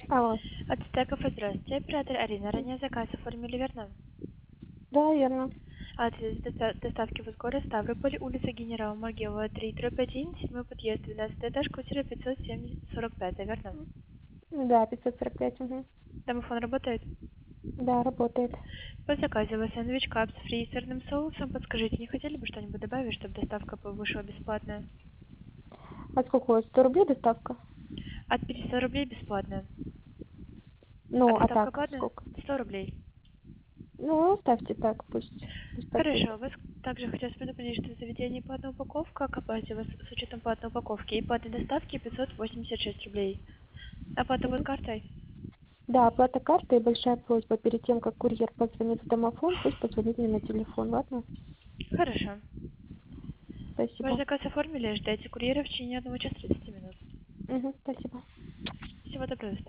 Алло. От Стеков, здравствуйте. Оператор Арина. Ранее заказ оформили, верно? Да, верно. Адрес доставки в город Ставрополь, улица Генерала Маргелова, 3/1, 7 подъезд, 12 этаж, квартира 545, верно? Да, 545. Угу. Домофон работает? Да, работает. По заказу вас сэндвич кап с фри и сырным соусом. Подскажите, не хотели бы что-нибудь добавить, чтобы доставка вышла бесплатная? А сколько у вас? 100 рублей доставка? От 500 рублей бесплатная. А Ну, а доставка так, платная? сколько? 100 рублей. Ну, оставьте так, пусть так будет. Хорошо, вас также хотелось предупредить, что в заведении платная упаковка, к оплате вас с учетом платной упаковки и платной доставки 586 рублей. Оплата будет Мгм. картой? Да, оплата карты и большая просьба перед тем, как курьер позвонит в домофон, пусть позвонит мне на телефон, ладно? Хорошо. Ваш Спасибо. заказ оформили, ждайте курьера в течение 1 часа 30 минут. Угу, спасибо. Всего доброго.